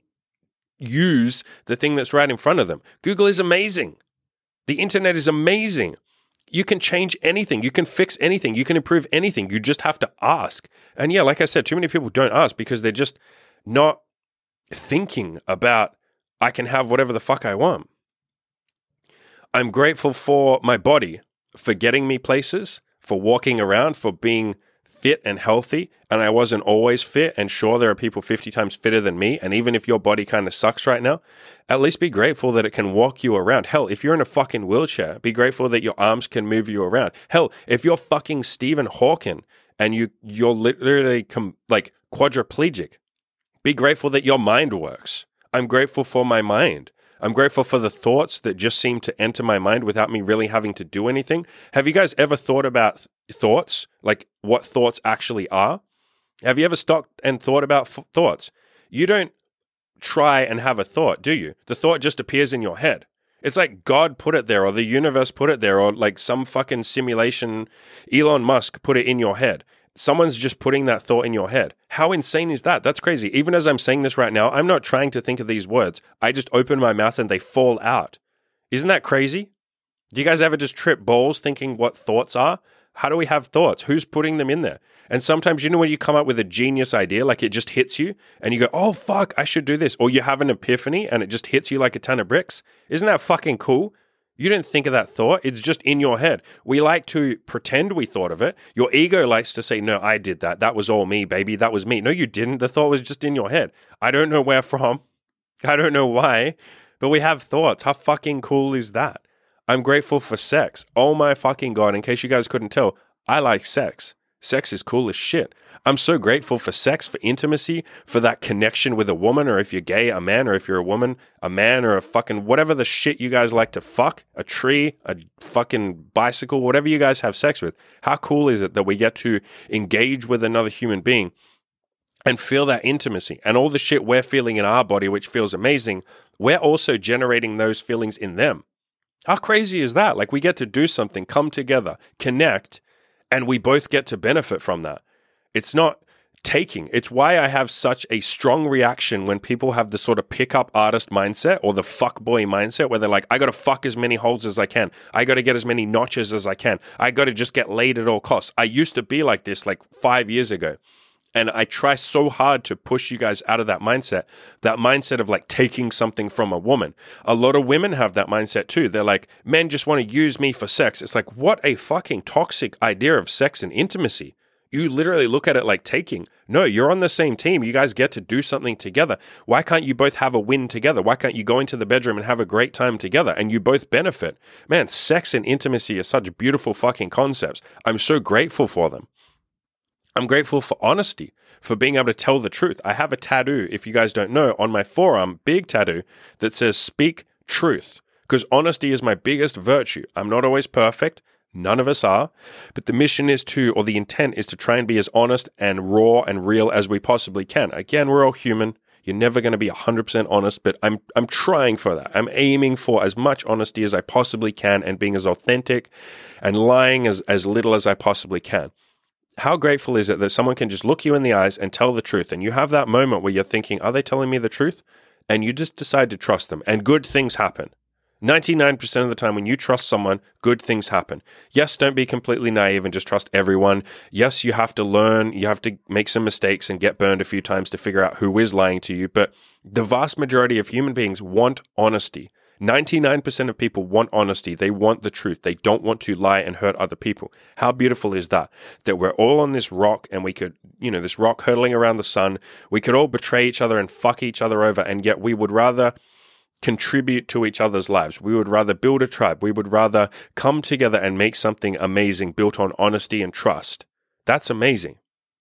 use the thing that's right in front of them. Google is amazing. The internet is amazing. You can change anything. You can fix anything. You can improve anything. You just have to ask. And yeah, like I said, too many people don't ask because they're just not thinking about, I can have whatever the fuck I want. I'm grateful for my body, for getting me places, for walking around, for being fit and healthy. And I wasn't always fit. And sure, there are people fifty times fitter than me. And even if your body kind of sucks right now, at least be grateful that it can walk you around. Hell, if you're in a fucking wheelchair, be grateful that your arms can move you around. Hell, if you're fucking Stephen Hawking and you, you're literally com- like quadriplegic, be grateful that your mind works. I'm grateful for my mind. I'm grateful for the thoughts that just seem to enter my mind without me really having to do anything. Have you guys ever thought about thoughts? Like what thoughts actually are? Have you ever stopped and thought about f- thoughts? You don't try and have a thought, do you? The thought just appears in your head. It's like God put it there or the universe put it there or like some fucking simulation, Elon Musk put it in your head. Someone's just putting that thought in your head. How insane is that? That's crazy. Even as I'm saying this right now, I'm not trying to think of these words. I just open my mouth and they fall out. Isn't that crazy? Do you guys ever just trip balls thinking what thoughts are? How do we have thoughts? Who's putting them in there? And sometimes, you know, when you come up with a genius idea, like it just hits you and you go, oh, fuck, I should do this. Or you have an epiphany and it just hits you like a ton of bricks. Isn't that fucking cool? You didn't think of that thought. It's just in your head. We like to pretend we thought of it. Your ego likes to say, no, I did that. That was all me, baby. That was me. No, you didn't. The thought was just in your head. I don't know where from. I don't know why, but we have thoughts. How fucking cool is that? I'm grateful for sex. Oh my fucking God. In case you guys couldn't tell, I like sex. Sex is cool as shit. I'm so grateful for sex, for intimacy, for that connection with a woman, or if you're gay, a man, or if you're a woman, a man, or a fucking whatever the shit you guys like to fuck, a tree, a fucking bicycle, whatever you guys have sex with. How cool is it that we get to engage with another human being and feel that intimacy and all the shit we're feeling in our body, which feels amazing, we're also generating those feelings in them. How crazy is that? Like we get to do something, come together, connect, and we both get to benefit from that. It's not taking. It's why I have such a strong reaction when people have the sort of pickup artist mindset or the fuckboy mindset where they're like, I got to fuck as many holes as I can. I got to get as many notches as I can. I got to just get laid at all costs. I used to be like this like five years ago. And I try so hard to push you guys out of that mindset, that mindset of like taking something from a woman. A lot of women have that mindset too. They're like, men just want to use me for sex. It's like, what a fucking toxic idea of sex and intimacy. You literally look at it like taking. No, you're on the same team. You guys get to do something together. Why can't you both have a win together? Why can't you go into the bedroom and have a great time together and you both benefit? Man, sex and intimacy are such beautiful fucking concepts. I'm so grateful for them. I'm grateful for honesty, for being able to tell the truth. I have a tattoo, if you guys don't know, on my forearm, big tattoo, that says speak truth, because honesty is my biggest virtue. I'm not always perfect. None of us are. But the mission is to, or the intent is to try and be as honest and raw and real as we possibly can. Again, we're all human. You're never going to be one hundred percent honest, but I'm I'm trying for that. I'm aiming for as much honesty as I possibly can and being as authentic and lying as, as little as I possibly can. How grateful is it that someone can just look you in the eyes and tell the truth, and you have that moment where you're thinking, are they telling me the truth? And you just decide to trust them, and good things happen. ninety-nine percent of the time when you trust someone, good things happen. Yes, don't be completely naive and just trust everyone. Yes, you have to learn, you have to make some mistakes and get burned a few times to figure out who is lying to you, but the vast majority of human beings want honesty. ninety-nine percent of people want honesty. They want the truth. They don't want to lie and hurt other people. How beautiful is that? That we're all on this rock and we could, you know, this rock hurtling around the sun. We could all betray each other and fuck each other over, and yet we would rather contribute to each other's lives. We would rather build a tribe. We would rather come together and make something amazing built on honesty and trust. That's amazing.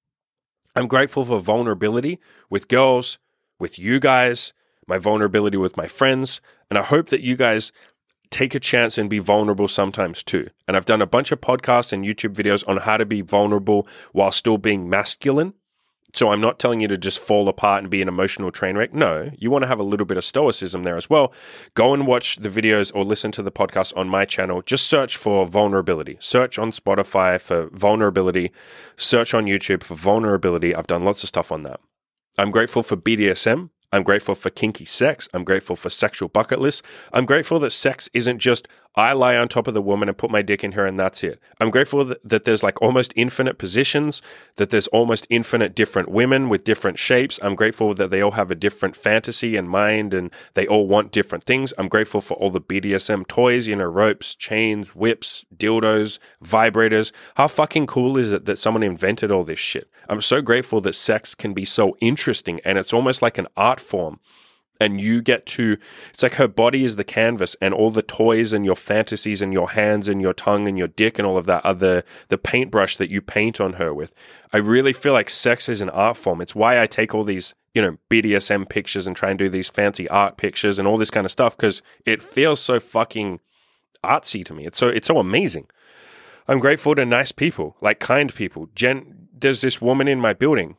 I'm grateful for vulnerability with girls, with you guys, my vulnerability with my friends, and I hope that you guys take a chance and be vulnerable sometimes too. And I've done a bunch of podcasts and YouTube videos on how to be vulnerable while still being masculine. So I'm not telling you to just fall apart and be an emotional train wreck. No, you want to have a little bit of stoicism there as well. Go and watch the videos or listen to the podcast on my channel. Just search for vulnerability. Search on Spotify for vulnerability. Search on YouTube for vulnerability. I've done lots of stuff on that. I'm grateful for B D S M. I'm grateful for kinky sex. I'm grateful for sexual bucket lists. I'm grateful that sex isn't just I lie on top of the woman and put my dick in her and that's it. I'm grateful that, that there's like almost infinite positions, that there's almost infinite different women with different shapes. I'm grateful that they all have a different fantasy and mind and they all want different things. I'm grateful for all the B D S M toys, you know, ropes, chains, whips, dildos, vibrators. How fucking cool is it that someone invented all this shit? I'm so grateful that sex can be so interesting and it's almost like an art form. And you get to, it's like her body is the canvas and all the toys and your fantasies and your hands and your tongue and your dick and all of that are the, the paintbrush that you paint on her with. I really feel like sex is an art form. It's why I take all these, you know, B D S M pictures and try and do these fancy art pictures and all this kind of stuff because it feels so fucking artsy to me. It's so, it's so amazing. I'm grateful to nice people, like kind people. Jen, there's this woman in my building.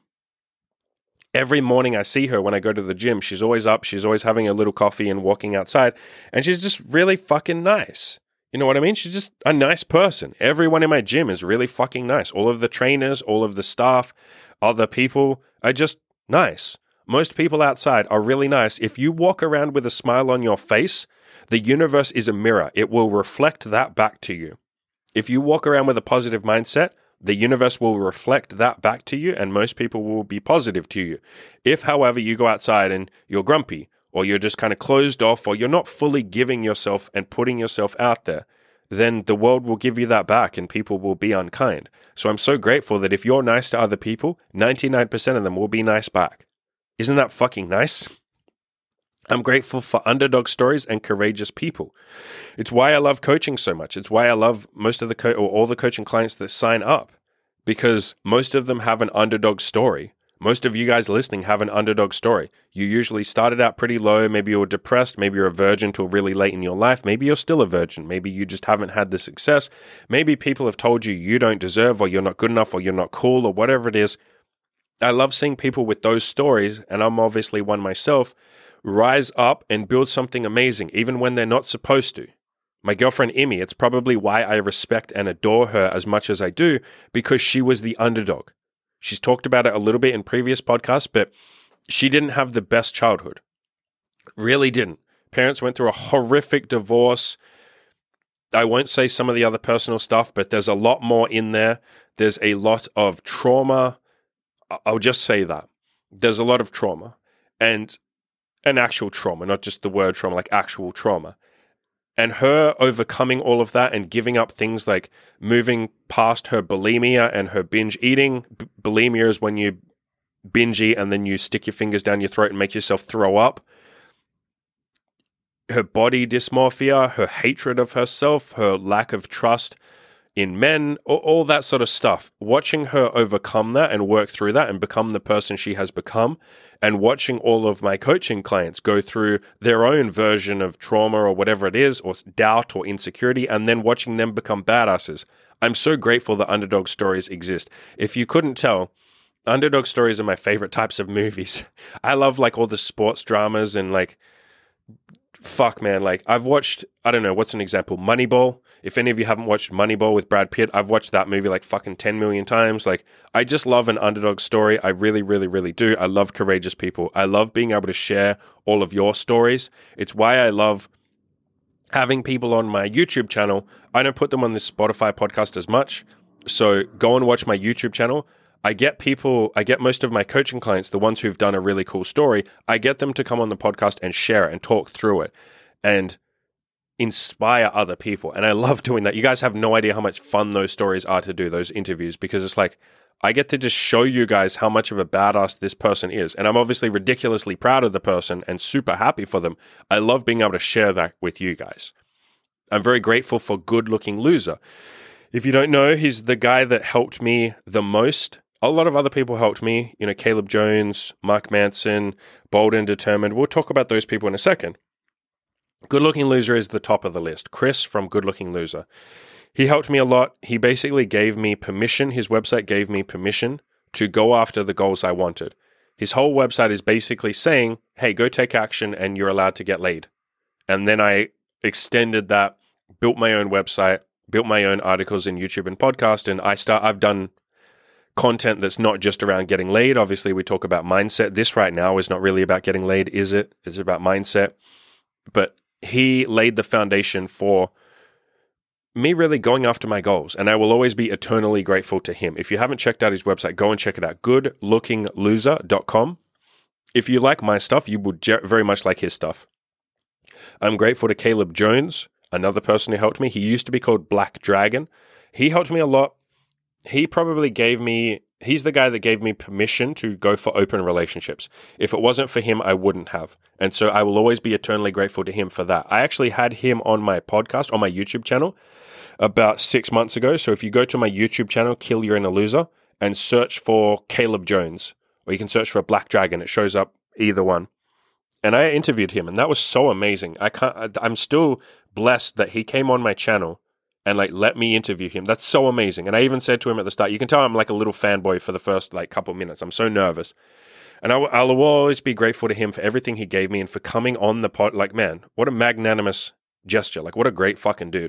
Every morning I see her when I go to the gym. She's always up. She's always having a little coffee and walking outside. And she's just really fucking nice. You know what I mean? She's just a nice person. Everyone in my gym is really fucking nice. All of the trainers, all of the staff, other people are just nice. Most people outside are really nice. If you walk around with a smile on your face, the universe is a mirror. It will reflect that back to you. If you walk around with a positive mindset, the universe will reflect that back to you and most people will be positive to you. If, however, you go outside and you're grumpy or you're just kind of closed off or you're not fully giving yourself and putting yourself out there, then the world will give you that back and people will be unkind. So I'm so grateful that if you're nice to other people, ninety-nine percent of them will be nice back. Isn't that fucking nice? I'm grateful for underdog stories and courageous people. It's why I love coaching so much. It's why I love most of the co- or all the coaching clients that sign up because most of them have an underdog story. Most of you guys listening have an underdog story. You usually started out pretty low. Maybe you're depressed. Maybe you're a virgin till really late in your life. Maybe you're still a virgin. Maybe you just haven't had the success. Maybe people have told you you don't deserve or you're not good enough or you're not cool or whatever it is. I love seeing people with those stories, and I'm obviously one myself, rise up and build something amazing, even when they're not supposed to. My girlfriend, Imi, it's probably why I respect and adore her as much as I do, because she was the underdog. She's talked about it a little bit in previous podcasts, but she didn't have the best childhood. Really didn't. Parents went through a horrific divorce. I won't say some of the other personal stuff, but there's a lot more in there. There's a lot of trauma. I'll just say that. There's a lot of trauma. And an actual trauma, not just the word trauma, like actual trauma. And her overcoming all of that and giving up things like moving past her bulimia and her binge eating. B- bulimia is when you binge eat and then you stick your fingers down your throat and make yourself throw up. Her body dysmorphia, her hatred of herself, her lack of trust in men, all, all that sort of stuff. Watching her overcome that and work through that and become the person she has become, and watching all of my coaching clients go through their own version of trauma or whatever it is, or doubt or insecurity, and then watching them become badasses. I'm so grateful that underdog stories exist. If you couldn't tell, underdog stories are my favorite types of movies. I love like all the sports dramas and like, fuck man, like I've watched, I don't know, what's an example? Moneyball. If any of you haven't watched Moneyball with Brad Pitt, I've watched that movie like fucking ten million times. Like, I just love an underdog story. I really, really, really do. I love courageous people. I love being able to share all of your stories. It's why I love having people on my YouTube channel. I don't put them on this Spotify podcast as much. So go and watch my YouTube channel. I get people, I get most of my coaching clients, the ones who've done a really cool story, I get them to come on the podcast and share it and talk through it and inspire other people. And I love doing that. You guys have no idea how much fun those stories are to do, those interviews, because it's like, I get to just show you guys how much of a badass this person is. And I'm obviously ridiculously proud of the person and super happy for them. I love being able to share that with you guys. I'm very grateful for Good Looking Loser. If you don't know, he's the guy that helped me the most. A lot of other people helped me, you know, Caleb Jones, Mark Manson, Bold and Determined. We'll talk about those people in a second. Good Looking Loser is the top of the list. Chris from Good Looking Loser. He helped me a lot. He basically gave me permission. His website gave me permission to go after the goals I wanted. His whole website is basically saying, hey, go take action and you're allowed to get laid. And then I extended that, built my own website, built my own articles in YouTube and podcast, and I start, I've done content that's not just around getting laid. Obviously, we talk about mindset. This right now is not really about getting laid, is it? It's about mindset. But he laid the foundation for me really going after my goals, and I will always be eternally grateful to him. If you haven't checked out his website, go and check it out, good looking loser dot com. If you like my stuff, you would very much like his stuff. I'm grateful to Caleb Jones, another person who helped me. He used to be called Black Dragon. He helped me a lot. He probably gave me, he's the guy that gave me permission to go for open relationships. If it wasn't for him, I wouldn't have. And so I will always be eternally grateful to him for that. I actually had him on my podcast, on my YouTube channel, about six months ago. So if you go to my YouTube channel, Kill You're in a Loser, and search for Caleb Jones, or you can search for Black Dragon, it shows up either one. And I interviewed him, and that was so amazing. I can't, I'm still blessed that he came on my channel and like let me interview him. That's so amazing. And I even said to him at the start, you can tell I'm like a little fanboy for the first like couple minutes. I'm so nervous. And I, I'll always be grateful to him for everything he gave me and for coming on the pod. Like, man, what a magnanimous gesture. Like, what a great fucking dude.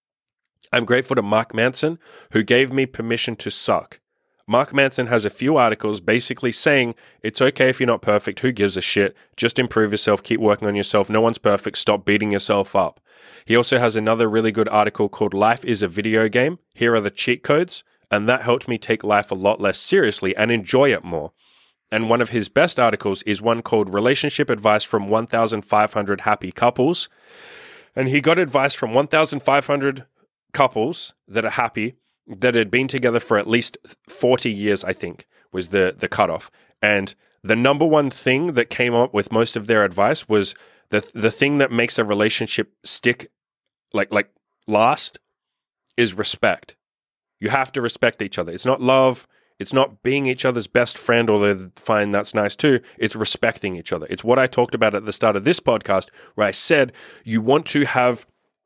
I'm grateful to Mark Manson, who gave me permission to suck. Mark Manson has a few articles basically saying, it's okay if you're not perfect, who gives a shit, just improve yourself, keep working on yourself, no one's perfect, stop beating yourself up. He also has another really good article called Life is a Video Game, here are the cheat codes, and that helped me take life a lot less seriously and enjoy it more. And one of his best articles is one called Relationship Advice from one thousand five hundred Happy Couples, and he got advice from one thousand five hundred couples that are happy, that had been together for at least forty years, I think, was the, the cutoff. And the number one thing that came up with most of their advice was the the thing that makes a relationship stick, like like last, is respect. You have to respect each other. It's not love. It's not being each other's best friend, although fine, that's nice too. It's respecting each other. It's what I talked about at the start of this podcast, where I said you want to have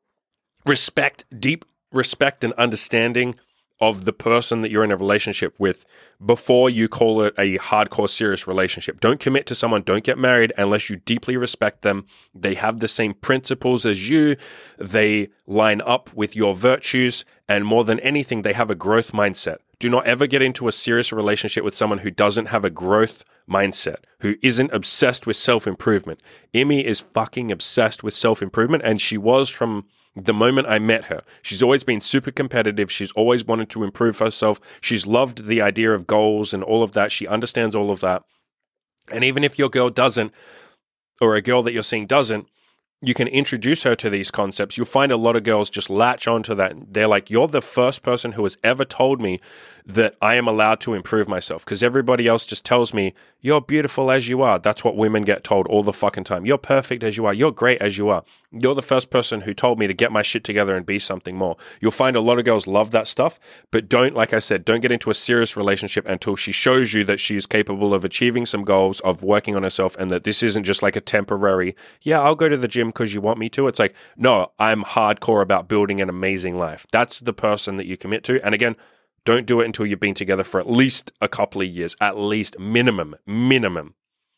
respect, deep respect and understanding of the person that you're in a relationship with before you call it a hardcore serious relationship. Don't commit to someone, don't get married unless you deeply respect them. They have the same principles as you. They line up with your virtues, and more than anything, they have a growth mindset. Do not ever get into a serious relationship with someone who doesn't have a growth mindset, who isn't obsessed with self-improvement. Emmy is fucking obsessed with self-improvement, and she was from the moment I met her. She's always been super competitive. She's always wanted to improve herself. She's loved the idea of goals and all of that. She understands all of that. And even if your girl doesn't, or a girl that you're seeing doesn't, you can introduce her to these concepts, you'll find a lot of girls just latch onto that. They're like, you're the first person who has ever told me that I am allowed to improve myself, because everybody else just tells me, you're beautiful as you are. That's what women get told all the fucking time. You're perfect as you are. You're great as you are. You're the first person who told me to get my shit together and be something more. You'll find a lot of girls love that stuff, but don't, like I said, don't get into a serious relationship until she shows you that she's capable of achieving some goals, of working on herself, and that this isn't just like a temporary, yeah, I'll go to the gym because you want me to. It's like, no, I'm hardcore about building an amazing life. That's the person that you commit to. And again, don't do it until you've been together for at least a couple of years, at least minimum, minimum.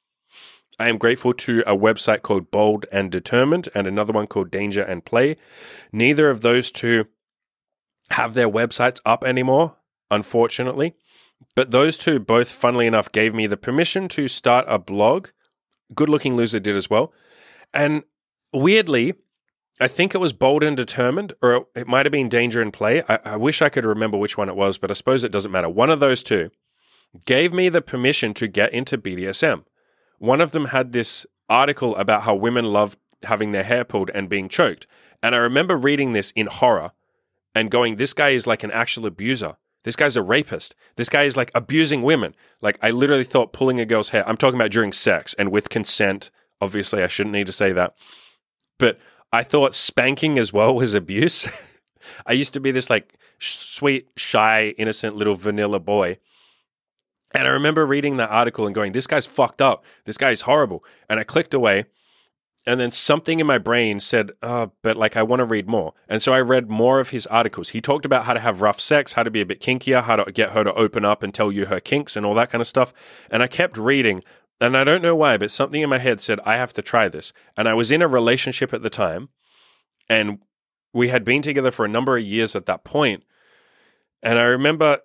I am grateful to a website called Bold and Determined and another one called Danger and Play. Neither of those two have their websites up anymore, unfortunately. But those two both, funnily enough, gave me the permission to start a blog. Good Looking Loser did as well. And weirdly, I think it was Bold and Determined, or it might have been Danger and Play. I, I wish I could remember which one it was, but I suppose it doesn't matter. One of those two gave me the permission to get into B D S M. One of them had this article about how women love having their hair pulled and being choked. And I remember reading this in horror and going, this guy is like an actual abuser. This guy's a rapist. This guy is like abusing women. Like, I literally thought pulling a girl's hair, I'm talking about during sex and with consent. Obviously, I shouldn't need to say that. But I thought spanking as well was abuse. I used to be this like sweet, shy, innocent little vanilla boy. And I remember reading that article and going, this guy's fucked up. This guy's horrible. And I clicked away. And then something in my brain said, oh, but like, I want to read more. And so I read more of his articles. He talked about how to have rough sex, how to be a bit kinkier, how to get her to open up and tell you her kinks and all that kind of stuff. And I kept reading. And I don't know why, but something in my head said, I have to try this. And I was in a relationship at the time. And we had been together for a number of years at that point. And I remember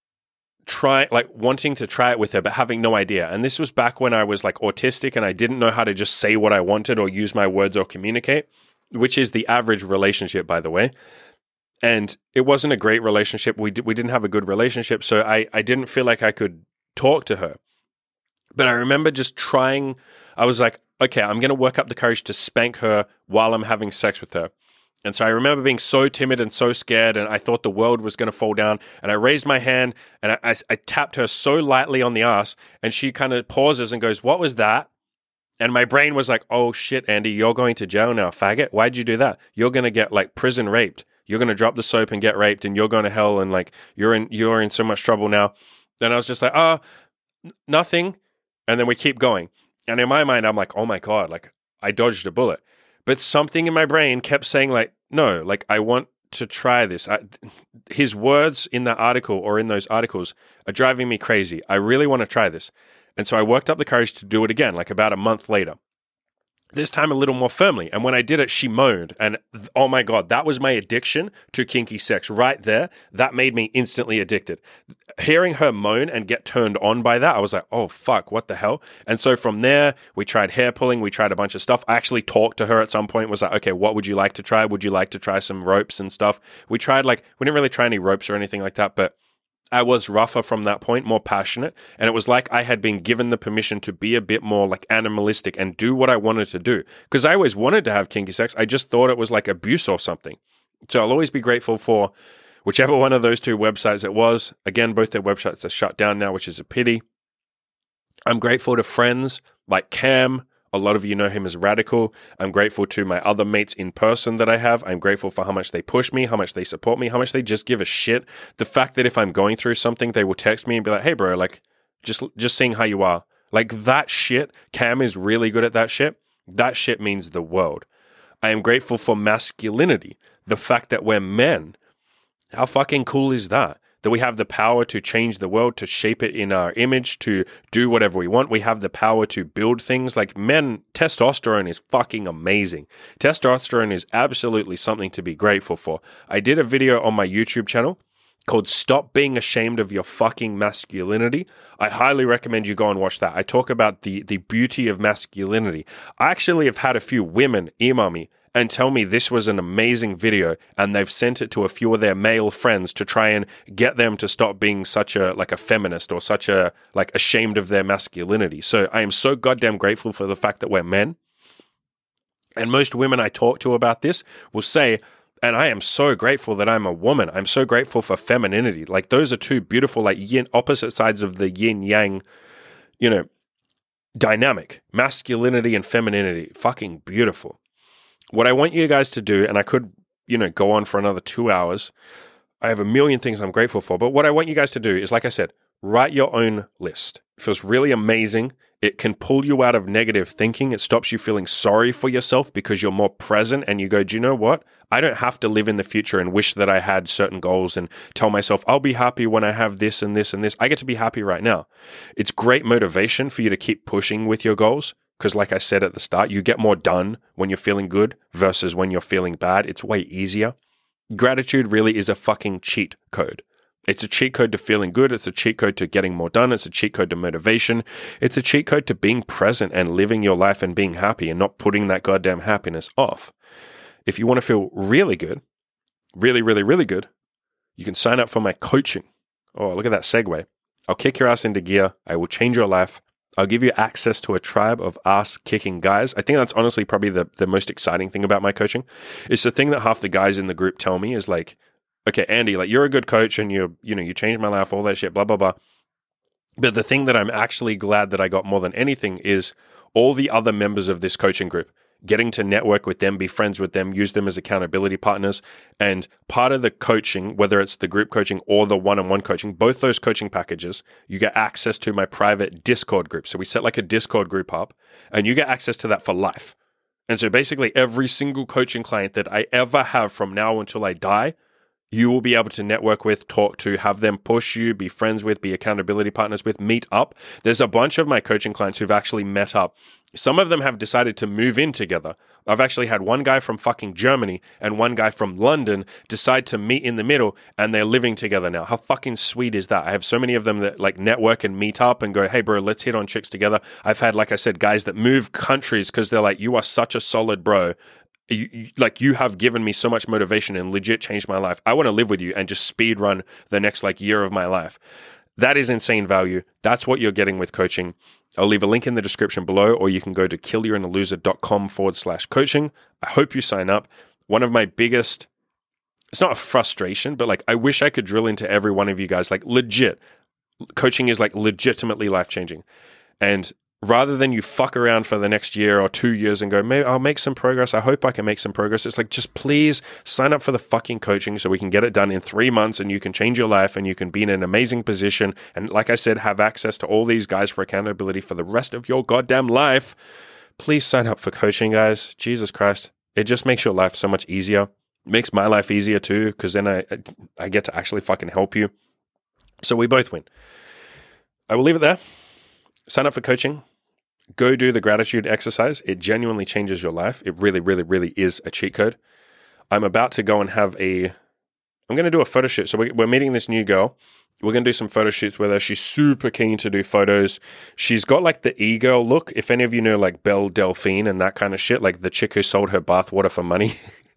try like wanting to try it with her, but having no idea. And this was back when I was like autistic and I didn't know how to just say what I wanted or use my words or communicate, which is the average relationship, by the way. And it wasn't a great relationship. We, d- we didn't have a good relationship. So I, I didn't feel like I could talk to her. But I remember just trying, I was like, okay, I'm going to work up the courage to spank her while I'm having sex with her. And so I remember being so timid and so scared, and I thought the world was going to fall down. And I raised my hand, and I, I, I tapped her so lightly on the ass, and she kind of pauses and goes, what was that? And my brain was like, oh shit, Andy, you're going to jail now, faggot. Why'd you do that? You're going to get like prison raped. You're going to drop the soap and get raped, and you're going to hell, and like you're in you're in so much trouble now. And I was just like, oh, n- nothing. And then we keep going. And in my mind, I'm like, oh my God, like I dodged a bullet. But something in my brain kept saying like, no, like I want to try this. I, his words in that article or in those articles are driving me crazy. I really want to try this. And so I worked up the courage to do it again, like about a month later. This time a little more firmly. And when I did it, she moaned. And th- oh my God, that was my addiction to kinky sex right there. That made me instantly addicted. Hearing her moan and get turned on by that, I was like, oh fuck, what the hell? And so from there, we tried hair pulling. We tried a bunch of stuff. I actually talked to her at some point, was like, okay, what would you like to try? Would you like to try some ropes and stuff? We tried like, we didn't really try any ropes or anything like that, but I was rougher from that point, more passionate. And it was like I had been given the permission to be a bit more like animalistic and do what I wanted to do. Because I always wanted to have kinky sex. I just thought it was like abuse or something. So I'll always be grateful for whichever one of those two websites it was. Again, both their websites are shut down now, which is a pity. I'm grateful to friends like Cam. A lot of you know him as Radical. I'm grateful to my other mates in person that I have. I'm grateful for how much they push me, how much they support me, how much they just give a shit. The fact that if I'm going through something, they will text me and be like, hey bro, like just just seeing how you are. Like that shit, Cam is really good at that shit. That shit means the world. I am grateful for masculinity. The fact that we're men. How fucking cool is that? That we have the power to change the world, to shape it in our image, to do whatever we want. We have the power to build things. Like men, testosterone is fucking amazing. Testosterone is absolutely something to be grateful for. I did a video on my YouTube channel called Stop Being Ashamed of Your Fucking Masculinity. I highly recommend you go and watch that. I talk about the, the beauty of masculinity. I actually have had a few women email me and tell me this was an amazing video, and they've sent it to a few of their male friends to try and get them to stop being such a like a feminist or such a like ashamed of their masculinity. So I am so goddamn grateful for the fact that we're men. And most women I talk to about this will say, and I am so grateful that I'm a woman. I'm so grateful for femininity. Like those are two beautiful, like yin, opposite sides of the yin yang, you know, dynamic. Masculinity and femininity. Fucking beautiful. What I want you guys to do, and I could, you know, go on for another two hours. I have a million things I'm grateful for. But what I want you guys to do is, like I said, write your own list. It feels really amazing. It can pull you out of negative thinking. It stops you feeling sorry for yourself because you're more present and you go, do you know what? I don't have to live in the future and wish that I had certain goals and tell myself, I'll be happy when I have this and this and this. I get to be happy right now. It's great motivation for you to keep pushing with your goals because, like I said at the start, you get more done when you're feeling good versus when you're feeling bad. It's way easier. Gratitude really is a fucking cheat code. It's a cheat code to feeling good. It's a cheat code to getting more done. It's a cheat code to motivation. It's a cheat code to being present and living your life and being happy and not putting that goddamn happiness off. If you want to feel really good, really, really, really good, you can sign up for my coaching. Oh, look at that segue. I'll kick your ass into gear. I will change your life. I'll give you access to a tribe of ass-kicking guys. I think that's honestly probably the, the most exciting thing about my coaching. It's the thing that half the guys in the group tell me is like, okay, Andy, like you're a good coach and you you know, you changed my life, all that shit, blah, blah, blah. But the thing that I'm actually glad that I got more than anything is all the other members of this coaching group, getting to network with them, be friends with them, use them as accountability partners. And part of the coaching, whether it's the group coaching or the one-on-one coaching, both those coaching packages, you get access to my private Discord group. So we set like a Discord group up and you get access to that for life. And so basically every single coaching client that I ever have from now until I die, you will be able to network with, talk to, have them push you, be friends with, be accountability partners with, meet up. There's a bunch of my coaching clients who've actually met up. Some of them have decided to move in together. I've actually had one guy from fucking Germany and one guy from London decide to meet in the middle and they're living together now. How fucking sweet is that? I have so many of them that like network and meet up and go, hey bro, let's hit on chicks together. I've had, like I said, guys that move countries because they're like, you are such a solid bro. You, you, like you have given me so much motivation and legit changed my life. I want to live with you and just speed run the next like year of my life. That is insane value. That's what you're getting with coaching. I'll leave a link in the description below, or you can go to killyourinaloser.com forward slash coaching. I hope you sign up. One of my biggest, it's not a frustration, but like I wish I could drill into every one of you guys. Like legit, coaching is like legitimately life-changing. And rather than you fuck around for the next year or two years and go, maybe I'll make some progress. I hope I can make some progress. It's like, just please sign up for the fucking coaching so we can get it done in three months and you can change your life and you can be in an amazing position. And like I said, have access to all these guys for accountability for the rest of your goddamn life. Please sign up for coaching, guys. Jesus Christ. It just makes your life so much easier. It makes my life easier too, because then I, I get to actually fucking help you. So we both win. I will leave it there. Sign up for coaching. Go do the gratitude exercise. It genuinely changes your life. It really, really, really is a cheat code. I'm about to go and have a, I'm going to do a photo shoot. So we, we're meeting this new girl. We're going to do some photo shoots with her. She's super keen to do photos. She's got like the e-girl look. If any of you know like Belle Delphine and that kind of shit, like the chick who sold her bathwater for money.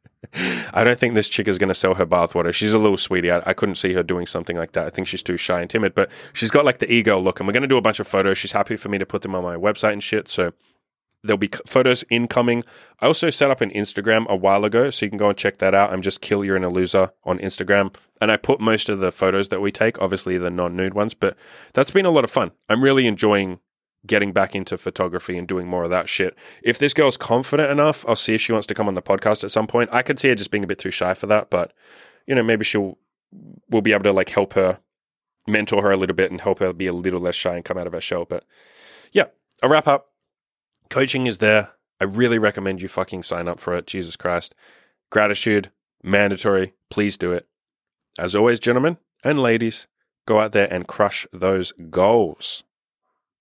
I don't think this chick is going to sell her bathwater. She's a little sweetie. I, I couldn't see her doing something like that. I think she's too shy and timid, but she's got like the e-girl look, and we're going to do a bunch of photos. She's happy for me to put them on my website and shit, so there'll be photos incoming. I also set up an Instagram a while ago, so you can go and check that out. I'm just Kill You're in a Loser on Instagram, and I put most of the photos that we take, obviously the non-nude ones, but that's been a lot of fun. I'm really enjoying getting back into photography and doing more of that shit. If this girl's confident enough, I'll see if she wants to come on the podcast at some point. I could see her just being a bit too shy for that, but you know, maybe she'll, we'll be able to like help her, mentor her a little bit and help her be a little less shy and come out of her shell. But yeah, I'll wrap up. Coaching is there. I really recommend you fucking sign up for it. Jesus Christ. Gratitude, mandatory. Please do it. As always, gentlemen and ladies, go out there and crush those goals.